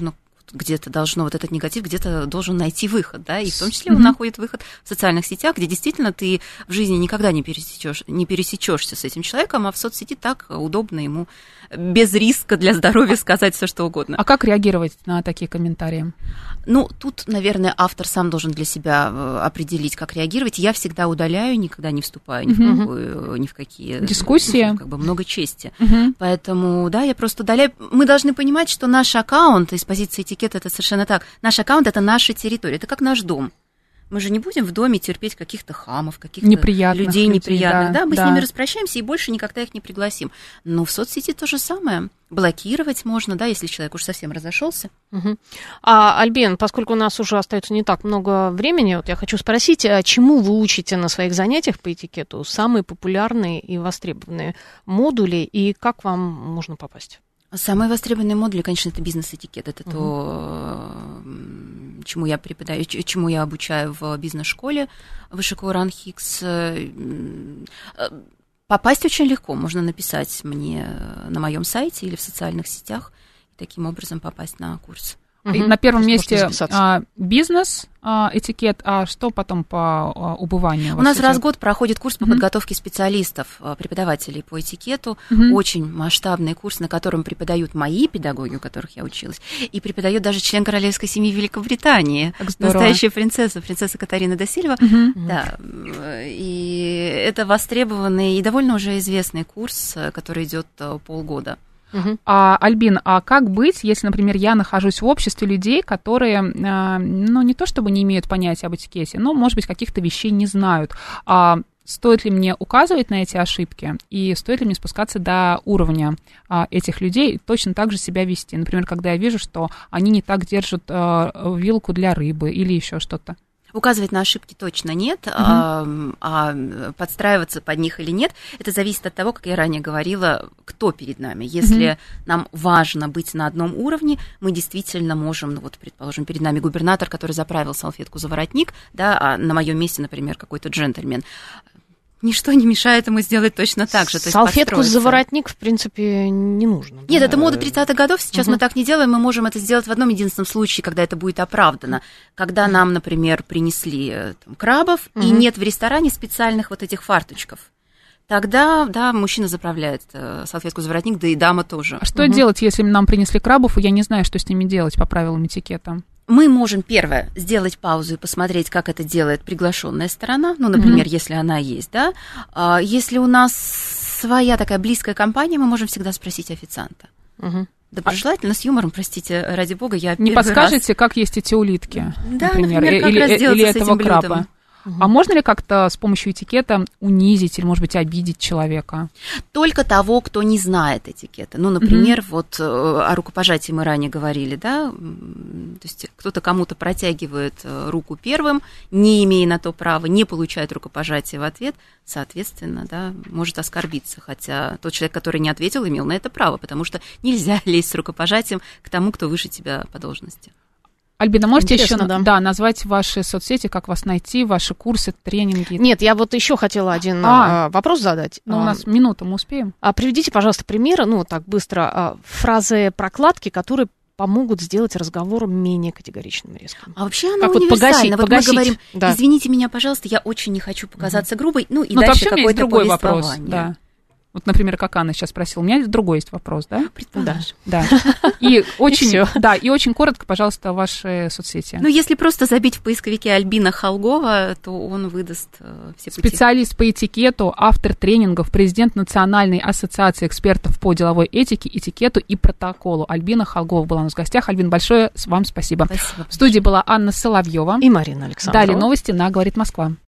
где-то должно, вот этот негатив где-то должен найти выход, да, и в том числе он находит выход в социальных сетях, где действительно ты в жизни никогда не пересечешь, не пересечешься с этим человеком, а в соцсети так удобно ему без риска для здоровья сказать все, что угодно.
А как реагировать на такие комментарии?
Ну, тут, наверное, автор сам должен для себя определить, как реагировать. Я всегда удаляю, никогда не вступаю ни, uh-huh. в, какую, ни в какие
дискуссии.
Ну, как бы много чести.
Uh-huh.
Поэтому, да, я просто удаляю. Мы должны понимать, что наш аккаунт, из позиции этикета это совершенно так, наш аккаунт – это наша территория, это как наш дом. Мы же не будем в доме терпеть каких-то хамов, каких-то
неприятных
людей неприятных.
Да,
да, мы
да.
с ними распрощаемся и больше никогда их не пригласим. Но в соцсети то же самое. Блокировать можно, да, если человек уж совсем разошелся.
Угу. А, Альбин, поскольку у нас уже остается не так много времени, вот я хочу спросить, а чему вы учите на своих занятиях по этикету самые популярные и востребованные модули, и как вам можно попасть?
Самые востребованные модули, конечно, это бизнес-этикет. Это
угу.
то, чему я преподаю, чему я обучаю в бизнес-школе Высшего РАНХИКС. Попасть очень легко. Можно написать мне на моем сайте или в социальных сетях и таким образом попасть на курс.
Угу. На первом месте а, бизнес, а, этикет, а что потом по а, убыванию?
У нас
идет?
раз в год проходит курс по
угу.
подготовке специалистов, преподавателей по этикету.
Угу.
Очень масштабный курс, на котором преподают мои педагоги, у которых я училась, и преподает даже член королевской семьи Великобритании, настоящая принцесса, принцесса Катарина да Сильва.
Угу.
Да, и это востребованный и довольно уже известный курс, который идет полгода.
Uh-huh. А, Альбин, а как быть, если, например, я нахожусь в обществе людей, которые, ну, не то чтобы не имеют понятия об этикете, но, может быть, каких-то вещей не знают. А стоит ли мне указывать на эти ошибки, и стоит ли мне спускаться до уровня а, этих людей и точно так же себя вести? Например, когда я вижу, что они не так держат а, вилку для рыбы или еще что-то.
Указывать на ошибки точно нет, uh-huh. а, а подстраиваться под них или нет, это зависит от того, как я ранее говорила, кто перед нами. Если uh-huh. нам важно быть на одном уровне, мы действительно можем, ну вот, предположим, перед нами губернатор, который заправил салфетку за воротник, да, а на моем месте, например, какой-то джентльмен. Ничто не мешает ему сделать точно так же. То
салфетку за воротник, в принципе, не нужно.
Нет,
да?
это мода тридцатых годов. Сейчас угу. мы так не делаем. Мы можем это сделать в одном единственном случае, когда это будет оправдано. Когда нам, например, принесли там, крабов, угу. и нет в ресторане специальных вот этих фарточков. Тогда, да, мужчина заправляет салфетку за воротник, да и дама тоже.
А что
угу.
делать, если нам принесли крабов, и я не знаю, что с ними делать по правилам этикета?
Мы можем, первое, сделать паузу и посмотреть, как это делает приглашенная сторона, ну, например, mm-hmm. если она есть, да. Если у нас своя такая близкая компания, мы можем всегда спросить официанта. Mm-hmm. Доброжелательно, с юмором, простите, ради бога, я
не подскажете,
раз...
как есть эти улитки,
да,
например,
например как
или,
раз
или
с
этого
этим
краба?
блюдом.
А можно ли как-то с помощью этикета унизить или, может быть, обидеть человека?
Только того, кто не знает этикета. Ну, например, mm-hmm. вот о рукопожатии мы ранее говорили, да, то есть кто-то кому-то протягивает руку первым, не имея на то права, не получает рукопожатие в ответ, соответственно, да, может оскорбиться, хотя тот человек, который не ответил, имел на это право, потому что нельзя лезть с рукопожатием к тому, кто выше тебя по должности.
Альбина, можете еще
да.
Да, назвать ваши соцсети, как вас найти, ваши курсы, тренинги?
Нет, я вот еще хотела один
а,
а, вопрос задать.
Ну, у нас минута, мы успеем.
А, приведите, пожалуйста, примеры, ну, так быстро, а, фразы прокладки, которые помогут сделать разговор менее категоричным и резким.
А вообще она
как
универсальна.
Вот, погасить,
вот
погасить.
мы говорим,
да.
извините меня, пожалуйста, я очень не хочу показаться угу. грубой, ну, и
ну,
дальше
какой-то
другой
вопрос, да. Вот, например, как Анна сейчас спросила, у меня другой есть вопрос, да?
Предположим.
Да. да. И очень, да, и очень коротко, пожалуйста, ваши соцсети.
Ну, если просто забить в поисковике Альбина Холгова, то он выдаст э, все пути.
Специалист по этикету, автор тренингов, президент Национальной ассоциации экспертов по деловой этике, этикету и протоколу. Альбина Холгова была у нас в гостях. Альбин, большое вам спасибо.
Спасибо.
В студии была Анна Соловьева
и Марина Александрова.
Далее новости на «Говорит Москва».